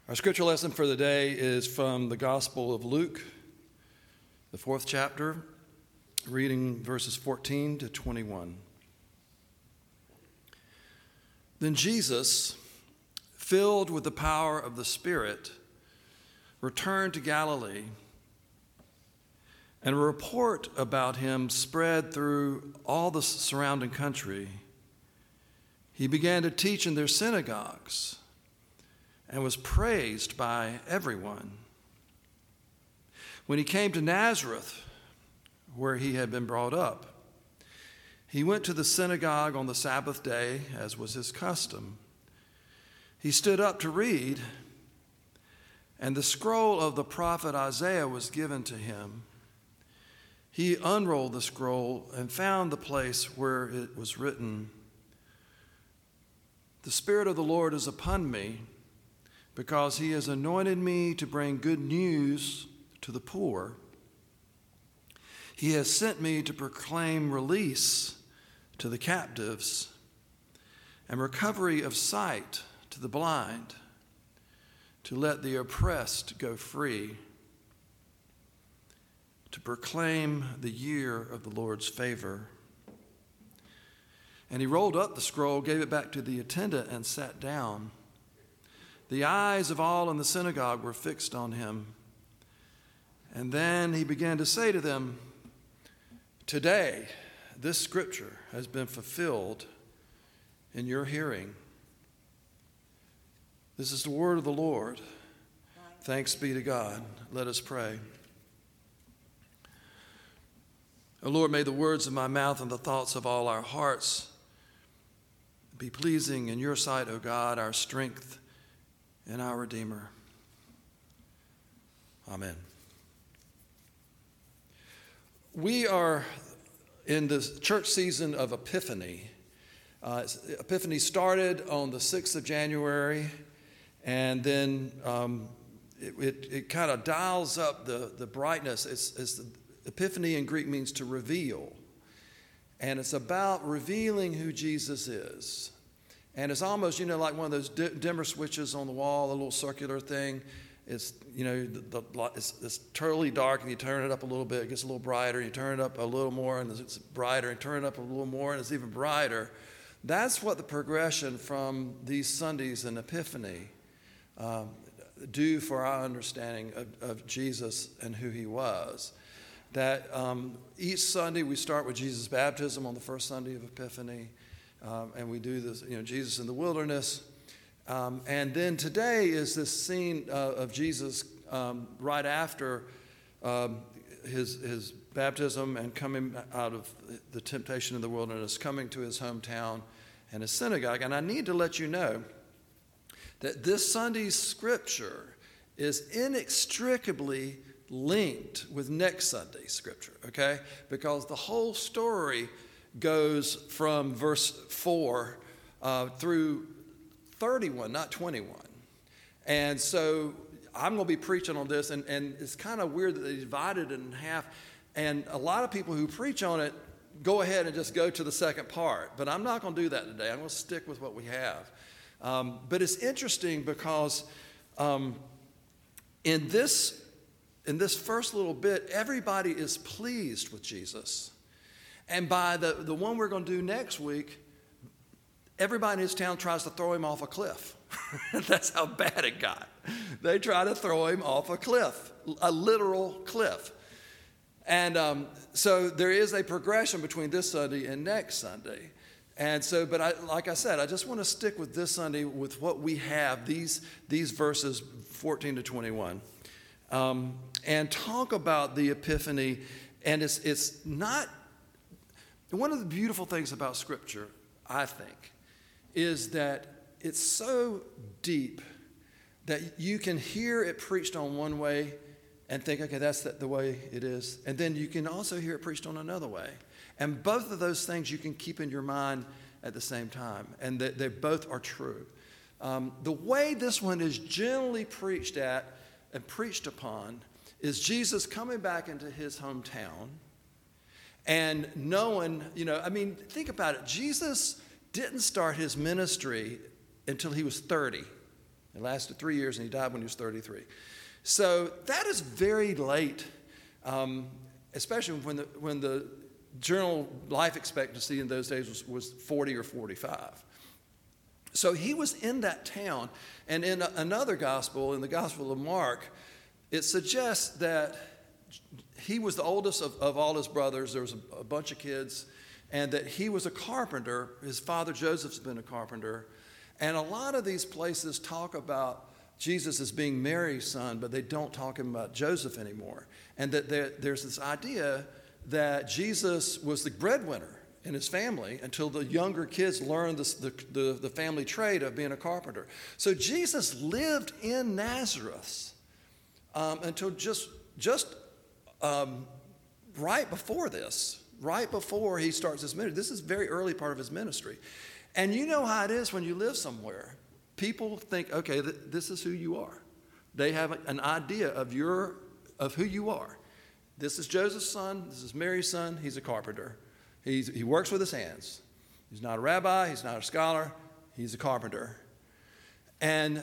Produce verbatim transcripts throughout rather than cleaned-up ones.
Our scripture lesson for the day is from the Gospel of Luke, the fourth chapter, reading verses fourteen to twenty-one. Then Jesus, filled with the power of the Spirit, returned to Galilee, and a report about him spread through all the surrounding country. He began to teach in their synagogues and was praised by everyone. When he came to Nazareth, where he had been brought up, he went to the synagogue on the Sabbath day, as was his custom. He stood up to read, and the scroll of the prophet Isaiah was given to him. He unrolled the scroll and found the place where it was written, "The Spirit of the Lord is upon me, because he has anointed me to bring good news to the poor. He has sent me to proclaim release to the captives and recovery of sight to the blind, to let the oppressed go free, to proclaim the year of the Lord's favor." And he rolled up the scroll, gave it back to the attendant, and sat down. The eyes of all in the synagogue were fixed on him. And then he began to say to them, "Today, this scripture has been fulfilled in your hearing." This is the word of the Lord. Thanks be to God. Let us pray. O Lord, may the words of my mouth and the thoughts of all our hearts be pleasing in your sight, O God, our strength and our Redeemer. Amen. We are in the church season of Epiphany. Uh, Epiphany started on the sixth of January, and then um, it, it, it kind of dials up the, the brightness. It's, it's the, Epiphany in Greek means to reveal, and it's about revealing who Jesus is. And it's almost, you know, like one of those di- dimmer switches on the wall, a little circular thing. It's, you know, the, the, it's, it's totally dark, and you turn it up a little bit, it gets a little brighter. You turn it up a little more, and it's brighter. And turn it up a little more, and it's even brighter. That's what the progression from these Sundays in Epiphany um, do for our understanding of, of Jesus and who he was. That um, each Sunday we start with Jesus' baptism on the first Sunday of Epiphany. Um, and we do this, you know, Jesus in the wilderness. Um, and then today is this scene uh, of Jesus um, right after um, his, his baptism and coming out of the temptation in the wilderness, coming to his hometown and his synagogue. And I need to let you know that this Sunday's scripture is inextricably linked with next Sunday's scripture, okay? Because the whole story goes from verse four uh, through thirty-one, not twenty-one. And so I'm going to be preaching on this, and, and it's kind of weird that they divided it in half. And a lot of people who preach on it go ahead and just go to the second part. But I'm not going to do that today. I'm going to stick with what we have. Um, but it's interesting because um, in this in this first little bit, everybody is pleased with Jesus. And by the, the one we're going to do next week, everybody in his town tries to throw him off a cliff. That's how bad it got. They try to throw him off a cliff, a literal cliff. And um, so there is a progression between this Sunday and next Sunday. And so, but I, like I said, I just want to stick with this Sunday with what we have, these, these verses fourteen to twenty-one, um, and talk about the Epiphany. And it's it's not... One of the beautiful things about Scripture, I think, is that it's so deep that you can hear it preached on one way and think, okay, that's the way it is. And then you can also hear it preached on another way. And both of those things you can keep in your mind at the same time, and that they both are true. Um, the way this one is generally preached at and preached upon is Jesus coming back into his hometown. And knowing, you know, I mean, think about it. Jesus didn't start his ministry until he was thirty. It lasted three years, and he died when he was thirty-three. So that is very late, um, especially when the, when the general life expectancy in those days was, was forty or forty-five. So he was in that town. And in a, another gospel, in the Gospel of Mark, it suggests that he was the oldest of, of all his brothers. There was a, a bunch of kids. And that he was a carpenter. His father Joseph's been a carpenter. And a lot of these places talk about Jesus as being Mary's son, but they don't talk about Joseph anymore. And that there, there's this idea that Jesus was the breadwinner in his family until the younger kids learned this, the, the, the family trade of being a carpenter. So Jesus lived in Nazareth um, until just, just um, right before this, right before he starts his ministry. This is a very early part of his ministry. And you know how it is when you live somewhere. People think, okay, th- this is who you are. They have an idea of your of who you are. This is Joseph's son. This is Mary's son. He's a carpenter. He's, he works with his hands. He's not a rabbi. He's not a scholar. He's a carpenter. And,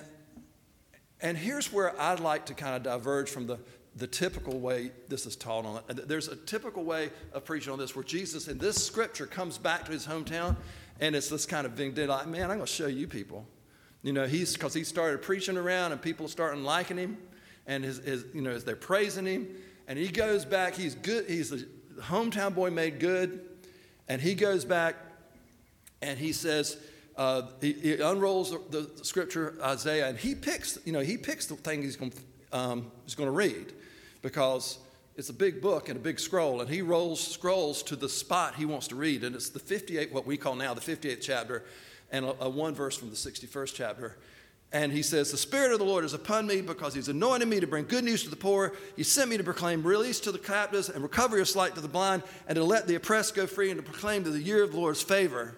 and here's where I'd like to kind of diverge from the, the typical way this is taught on it. There's a typical way of preaching on this where Jesus in this scripture comes back to his hometown, and it's this kind of vindictive, like, man, I'm going to show you people. You know, he's because he started preaching around, and people starting liking him, and his, his, you know, as they're praising him, and he goes back. He's good. He's the hometown boy made good, and he goes back, and he says, uh, he, he unrolls the, the scripture Isaiah, and he picks, you know, he picks the thing he's going um, he's going to read, because it's a big book and a big scroll, and he rolls scrolls to the spot he wants to read, and it's the fifty-eighth, what we call now the fifty-eighth chapter. And a, a one verse from the sixty-first chapter. And he says, the Spirit of the Lord is upon me because he's anointed me to bring good news to the poor. He sent me to proclaim release to the captives and recovery of sight to the blind, and to let the oppressed go free, and to proclaim to the year of the Lord's favor.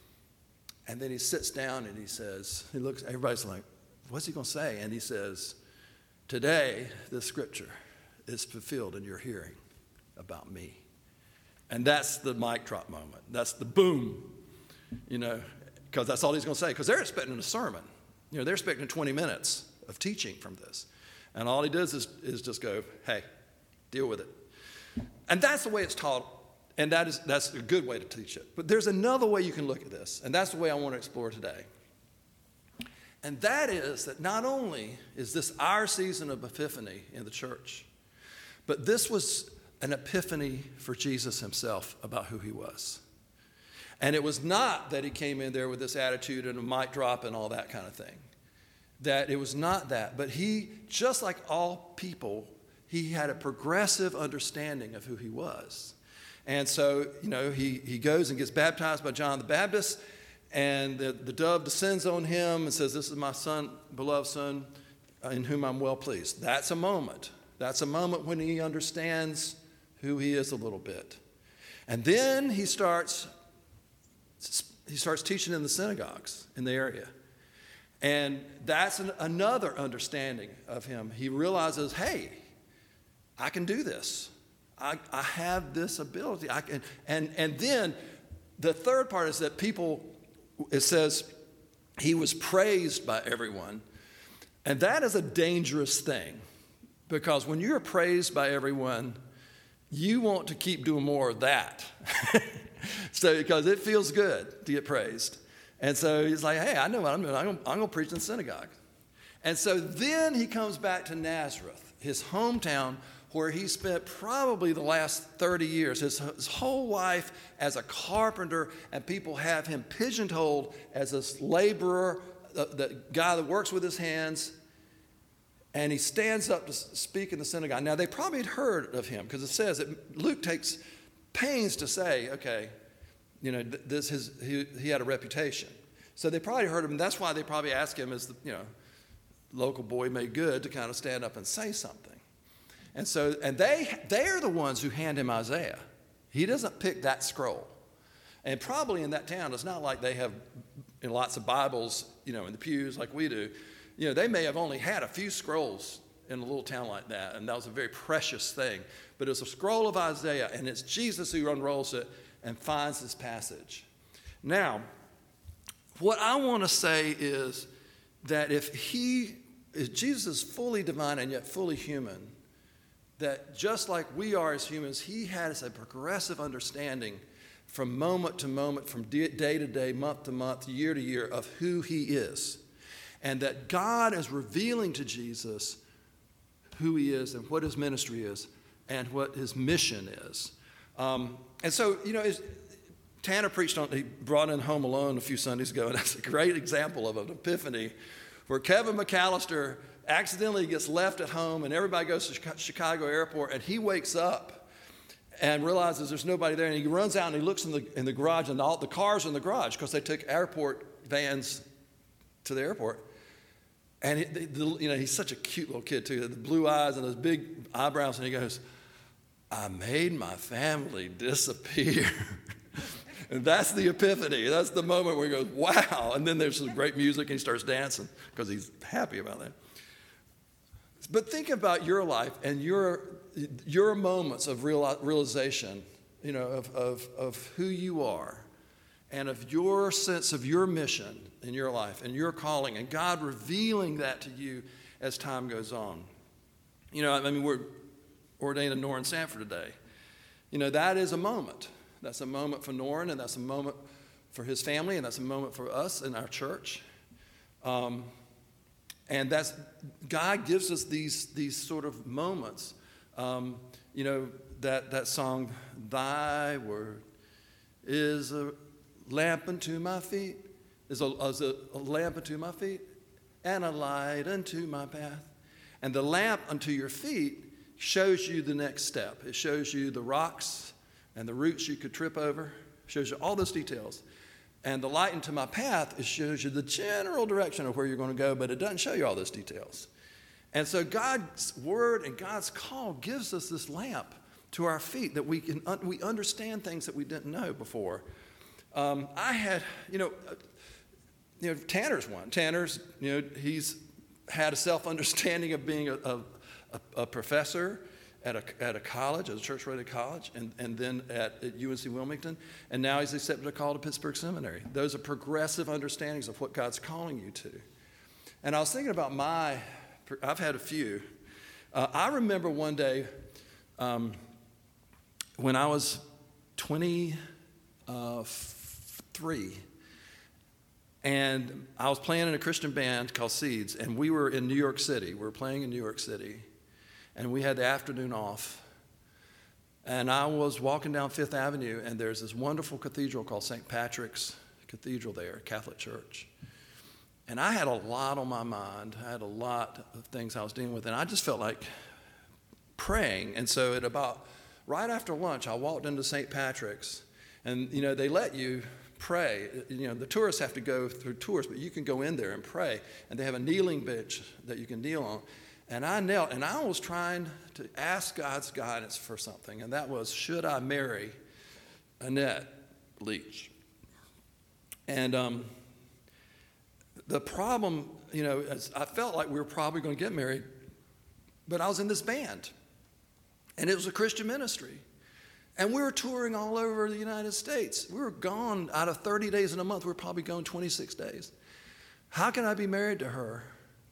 And then he sits down and he says, he looks, everybody's like, what's he going to say? And he says, today this scripture is fulfilled in your hearing about me. And that's the mic drop moment. That's the boom, you know. Because that's all he's going to say. Because they're expecting a sermon. You know, they're expecting twenty minutes of teaching from this. And all he does is, is just go, hey, deal with it. And that's the way it's taught. And that is, that's a good way to teach it. But there's another way you can look at this. And that's the way I want to explore today. And that is that not only is this our season of epiphany in the church, but this was an epiphany for Jesus himself about who he was. And it was not that he came in there with this attitude and a mic drop and all that kind of thing. That it was not that. But he, just like all people, he had a progressive understanding of who he was. And so, you know, he, he goes and gets baptized by John the Baptist, and the, the dove descends on him and says, this is my son, beloved son, in whom I'm well pleased. That's a moment. That's a moment when he understands who he is a little bit. And then he starts... He starts teaching in the synagogues in the area. And that's an, another understanding of him. He realizes, hey, I can do this. I, I have this ability. I can, and, and then the third part is that people, it says, he was praised by everyone. And that is a dangerous thing. Because when you're praised by everyone, you want to keep doing more of that. So, because it feels good to get praised. And so he's like, hey, I know what I'm doing. I'm going, I'm going to preach in the synagogue. And so then he comes back to Nazareth, his hometown, where he spent probably the last thirty years, his, his whole life as a carpenter, and people have him pigeonholed as this laborer, the, the guy that works with his hands. And he stands up to speak in the synagogue. Now, they probably had heard of him, because it says that Luke takes pains to say, okay, you know, this his he, he had a reputation. So they probably heard him, and that's why they probably asked him as the, you know, local boy made good to kind of stand up and say something. And so, and they they're the ones who hand him Isaiah. He doesn't pick that scroll. And probably in that town, it's not like they have you know, lots of Bibles, you know, in the pews like we do. You know, they may have only had a few scrolls in a little town like that, and that was a very precious thing. But it's a scroll of Isaiah, and it's Jesus who unrolls it and finds this passage. Now, what I want to say is that if he, if Jesus is fully divine and yet fully human, that just like we are as humans, he has a progressive understanding from moment to moment, from day to day, month to month, year to year of who he is. And that God is revealing to Jesus who he is and what his ministry is and what his mission is. Um, and so, you know, Tanner preached on, he brought in Home Alone a few Sundays ago, and that's a great example of an epiphany where Kevin McAllister accidentally gets left at home and everybody goes to Chicago airport, and he wakes up and realizes there's nobody there, and he runs out and he looks in the in the garage, and all the cars are in the garage because they took airport vans to the airport. And he, the, the, you know, he's such a cute little kid too, the blue eyes and those big eyebrows, and he goes, "I made my family disappear." And that's the epiphany. That's the moment where he goes, "Wow!" And then there's some great music, and he starts dancing because he's happy about that. But think about your life and your your moments of real, realization, you know, of, of, of who you are and of your sense of your mission in your life and your calling, and God revealing that to you as time goes on. You know, I mean, we're ordained in Norrin Sanford today. You know, that is a moment. That's a moment for Norrin, and that's a moment for his family, and that's a moment for us in our church. Um, and that's, God gives us these, these sort of moments. Um, you know, that, that song, "Thy word is a lamp unto my feet," is a, is a, a lamp unto my feet, and a light unto my path. And the lamp unto your feet shows you the next step. It shows you the rocks and the roots you could trip over, shows you all those details. And the light into my path, it shows you the general direction of where you're going to go, but it doesn't show you all those details. And so God's word and God's call gives us this lamp to our feet that we can un- we understand things that we didn't know before. Um, I had, you know, uh, you know, Tanner's one. Tanner's, you know, he's had a self-understanding of being a, a, a professor at a, at a college, at a church-rated college, and, and then at, at U N C Wilmington, and now he's accepted a call to Pittsburgh Seminary. Those are progressive understandings of what God's calling you to. And I was thinking about my, I've had a few. Uh, I remember one day um, when I was twenty-three, and I was playing in a Christian band called Seeds, and we were in New York City. We were playing in New York City. And we had the afternoon off. And I was walking down Fifth Avenue, and there's this wonderful cathedral called Saint Patrick's Cathedral there, Catholic Church. And I had a lot on my mind. I had a lot of things I was dealing with, and I just felt like praying. And so at about right after lunch, I walked into Saint Patrick's, and, you know, they let you pray. You know, the tourists have to go through tours, but you can go in there and pray. And they have a kneeling bench that you can kneel on. And I knelt, and I was trying to ask God's guidance for something, and that was, should I marry Annette Leach? And um, the problem, you know, is I felt like we were probably going to get married, but I was in this band, and it was a Christian ministry. And we were touring all over the United States. We were gone out of thirty days in a month. We were probably gone twenty-six days. How can I be married to her?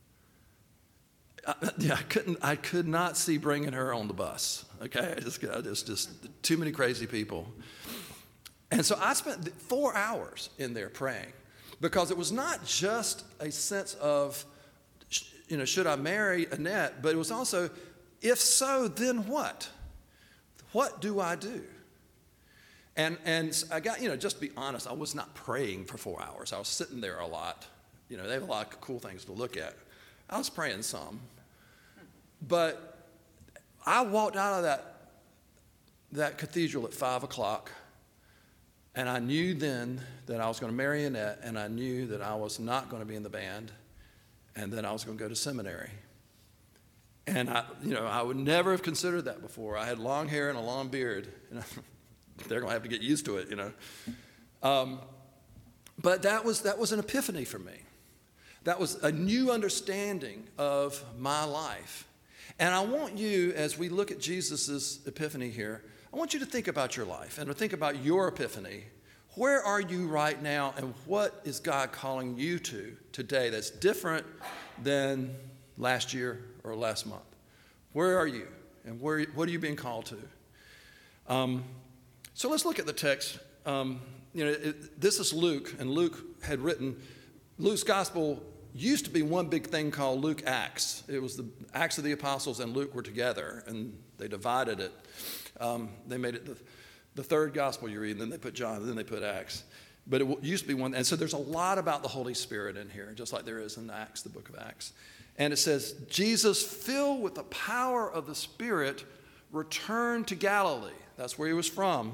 I, yeah, I couldn't. I could not see bringing her on the bus. Okay, I just, I just, just too many crazy people. And so I spent four hours in there praying, because it was not just a sense of, you know, should I marry Annette, but it was also, if so, then what? What do I do? And and I got, you know, just to be honest, I was not praying for four hours. I was sitting there a lot. You know, they have a lot of cool things to look at. I was praying some. But I walked out of that, that cathedral at five o'clock, and I knew then that I was going to marry Annette, and I knew that I was not going to be in the band, and then I was going to go to seminary. And I, you know, I would never have considered that before. I had long hair and a long beard. You know, they're going to have to get used to it, you know. Um, but that was that was an epiphany for me. That was a new understanding of my life. And I want you, as we look at Jesus' epiphany here, I want you to think about your life and to think about your epiphany. where are you right now, and what is God calling you to today that's different than last year or last month? Where are you, and where, what are you being called to? Um, so let's look at the text. Um, you know, it, this is Luke, and Luke had written, Luke's gospel used to be one big thing called Luke Acts. It was the Acts of the Apostles and Luke were together, and they divided it. Um, they made it the, the third gospel you read, and then they put John, and then they put Acts. But it used to be one, and so there's a lot about the Holy Spirit in here, just like there is in Acts, the book of Acts. And it says, Jesus, filled with the power of the Spirit, returned to Galilee. That's where he was from.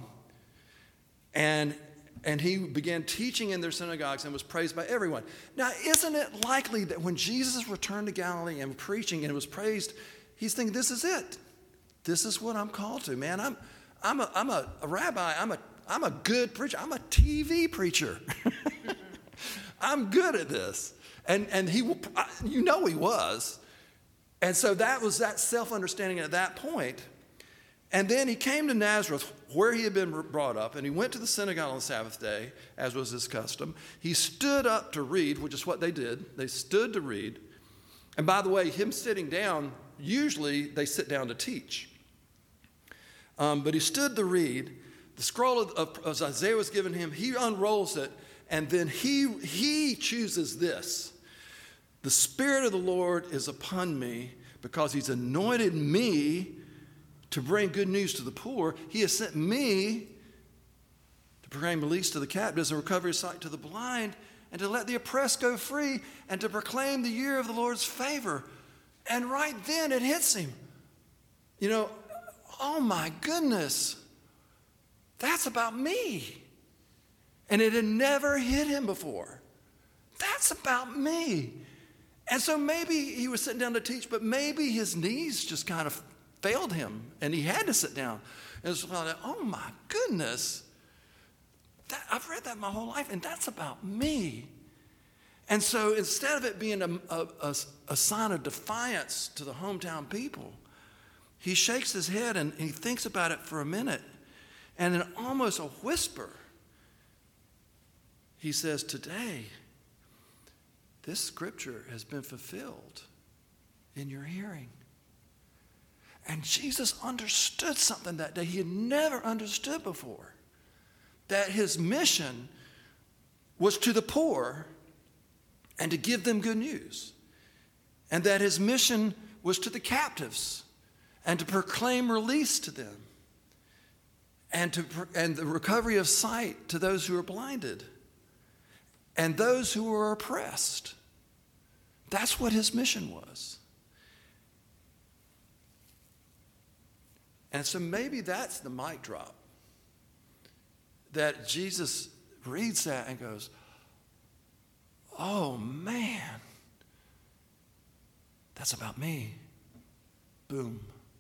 And And he began teaching in their synagogues and was praised by everyone. Now, isn't it likely that when Jesus returned to Galilee and preaching and was praised, he's thinking, this is it. This is what I'm called to, man. I'm, I'm, a, I'm a, a rabbi. I'm a, I'm a good preacher. I'm a T V preacher. I'm good at this. And, and he, you know he was. And so that was that self-understanding at that point. And then he came to Nazareth, where he had been brought up, and he went to the synagogue on the Sabbath day, as was his custom. He stood up to read, which is what they did. They stood to read. And by the way, him sitting down, usually they sit down to teach. Um, but he stood to read. The scroll of, of, of Isaiah was given him. He unrolls it, and then he, he chooses this. The Spirit of the Lord is upon me because he's anointed me to bring good news to the poor. He has sent me to proclaim release to the captives and recovery of sight to the blind, and to let the oppressed go free, and to proclaim the year of the Lord's favor. And right then it hits him. You know, oh my goodness, that's about me. And it had never hit him before. That's about me. And so maybe he was sitting down to teach, but maybe his knees just kind of failed him, and he had to sit down. And it's like, oh my goodness, that, I've read that my whole life, and that's about me. And so instead of it being a, a, a, a sign of defiance to the hometown people, he shakes his head and he thinks about it for a minute, and in almost a whisper, he says, today, this scripture has been fulfilled in your hearing. And Jesus understood something that day he had never understood before. That his mission was to the poor and to give them good news. And that his mission was to the captives and to proclaim release to them. And, to, and the recovery of sight to those who are blinded. And those who were oppressed. That's what his mission was. And so maybe that's the mic drop. That Jesus reads that and goes, oh man, that's about me. Boom.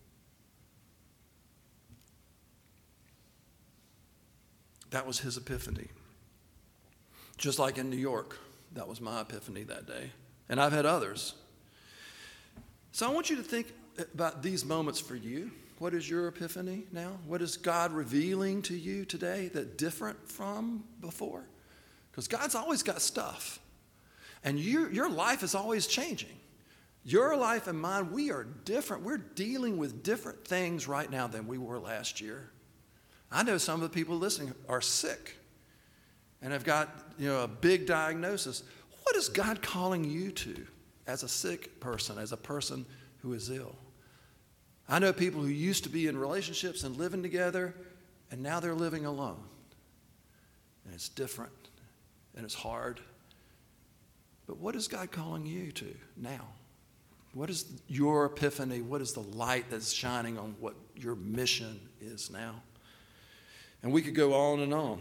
That was his epiphany. Just like in New York, that was my epiphany that day. And I've had others. So I want you to think about these moments for you. What is your epiphany now? What is God revealing to you today that's different from before? Because God's always got stuff. And you, your life is always changing. Your life and mine, we are different. We're dealing with different things right now than we were last year. I know some of the people listening are sick and have got, you know, a big diagnosis. What is God calling you to as a sick person, as a person who is ill? I know people who used to be in relationships and living together, and now they're living alone. And it's different, and it's hard. But what is God calling you to now? What is your epiphany? What is the light that's shining on what your mission is now? And we could go on and on.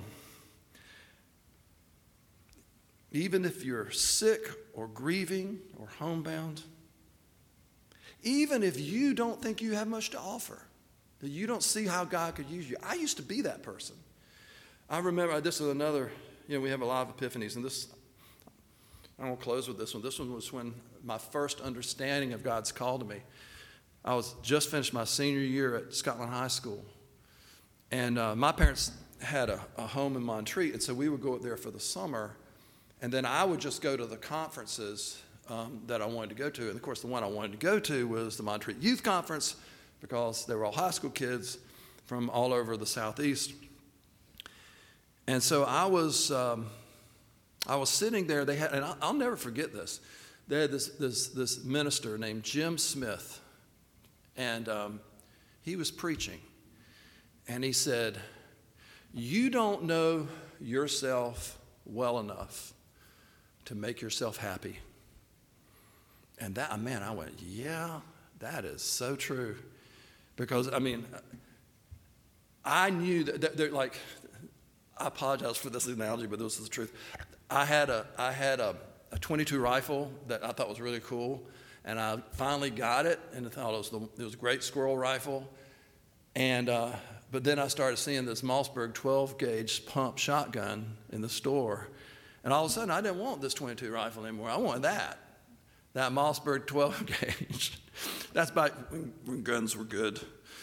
Even if you're sick or grieving or homebound, even if you don't think you have much to offer, that you don't see how God could use you. I used to be that person. I remember, this is another, you know, we have a lot of epiphanies, and this, I won't close with this one. This one was when my first understanding of God's call to me. I was just finished my senior year at Scotland High School, and uh, my parents had a, a home in Montreat, and so we would go up there for the summer, and then I would just go to the conferences um, that I wanted to go to. And of course, the one I wanted to go to was the Montreat Youth Conference, because they were all high school kids from all over the Southeast. And so I was, um, I was sitting there. They had, and I'll, I'll never forget this. They had this this this minister named Jim Smith, and um, he was preaching, and he said, "You don't know yourself well enough to make yourself happy." And that, man, I went, yeah, that is so true. Because, I mean, I knew that, that like, I apologize for this analogy, but this is the truth. I had a, I had a, a twenty-two rifle that I thought was really cool, and I finally got it, and I thought it was, the, it was a great squirrel rifle. And, uh, but then I started seeing this Mossberg twelve gauge pump shotgun in the store, and all of a sudden I didn't want this twenty-two rifle anymore. I wanted that, that Mossberg twelve gauge. That's back when, when guns were good.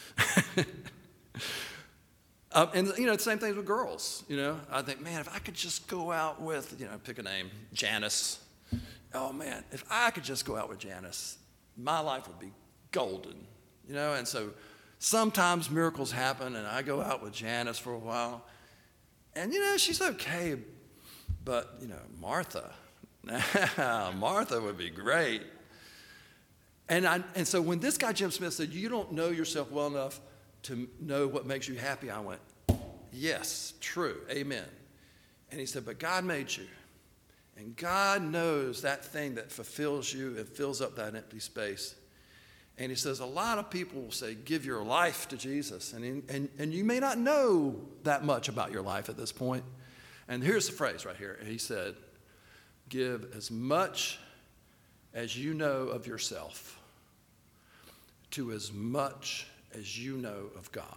um, and, you know, the same thing with girls. You know, I think, man, if I could just go out with, you know, pick a name, Janice. Oh, man, if I could just go out with Janice, my life would be golden. You know, and so sometimes miracles happen, and I go out with Janice for a while. And, you know, she's okay. But, you know, Martha, Martha would be great. And I, and so when this guy, Jim Smith, said, you don't know yourself well enough to know what makes you happy, I went, yes, true, amen. And he said, but God made you. And God knows that thing that fulfills you and fills up that empty space. And he says, a lot of people will say, give your life to Jesus. And, and, and you may not know that much about your life at this point. And here's the phrase right here. He said, give as much as you know of yourself to as much as you know of God.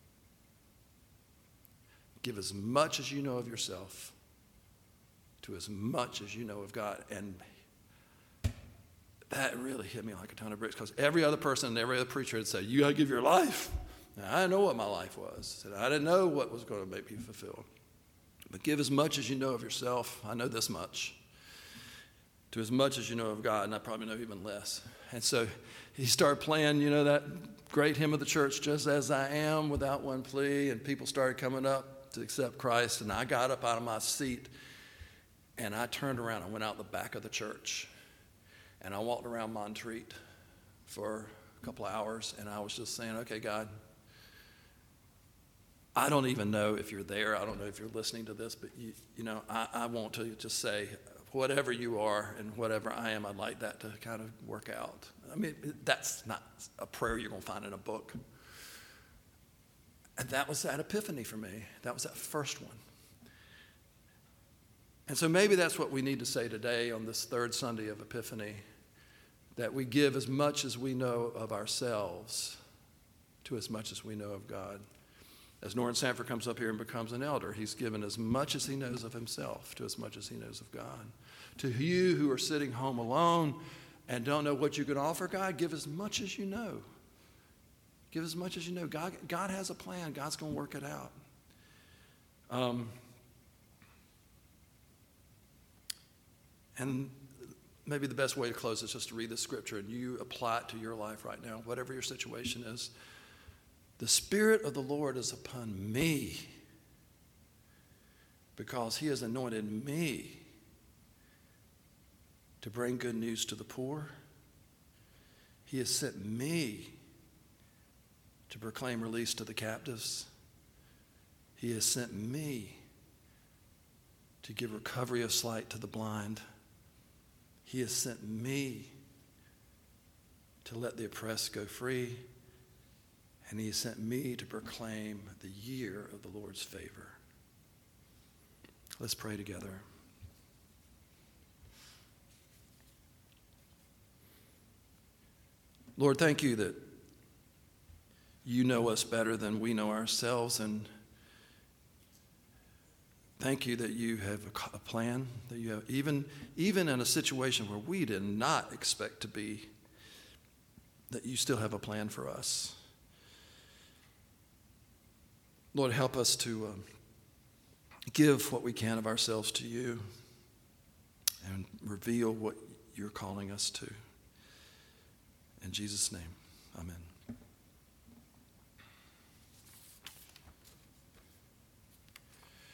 Give as much as you know of yourself to as much as you know of God. And that really hit me like a ton of bricks, because every other person and every other preacher had said, you got to give your life. Now, I didn't know what my life was. I said, I didn't know what was going to make me fulfilled. But give as much as you know of yourself. I know this much. To as much as you know of God, and I probably know even less. And so he started playing, you know, that great hymn of the church, Just As I Am, Without One Plea, and people started coming up to accept Christ, and I got up out of my seat, and I turned around and went out the back of the church, and I walked around Montreat for a couple of hours, and I was just saying, okay, God, I don't even know if you're there. I don't know if you're listening to this, but, you, you know, I, I want to just say, whatever you are and whatever I am, I'd like that to kind of work out. I mean, that's not a prayer you're going to find in a book. And that was that epiphany for me. That was that first one. And so maybe that's what we need to say today on this third Sunday of Epiphany, that we give as much as we know of ourselves to as much as we know of God. As Norton Sanford comes up here and becomes an elder, he's given as much as he knows of himself to as much as he knows of God. To you who are sitting home alone and don't know what you can offer God, give as much as you know. Give as much as you know. God, God has a plan. God's going to work it out. Um, and maybe the best way to close is just to read the scripture and you apply it to your life right now, whatever your situation is. The Spirit of the Lord is upon me because he has anointed me to bring good news to the poor. He has sent me to proclaim release to the captives. He has sent me to give recovery of sight to the blind. He has sent me to let the oppressed go free. And he has sent me to proclaim the year of the Lord's favor. Let's pray together. Lord, thank you that you know us better than we know ourselves. And thank you that you have a plan, that you have, even, even in a situation where we did not expect to be, that you still have a plan for us. Lord, help us to um, give what we can of ourselves to you and reveal what you're calling us to. In Jesus' name, amen.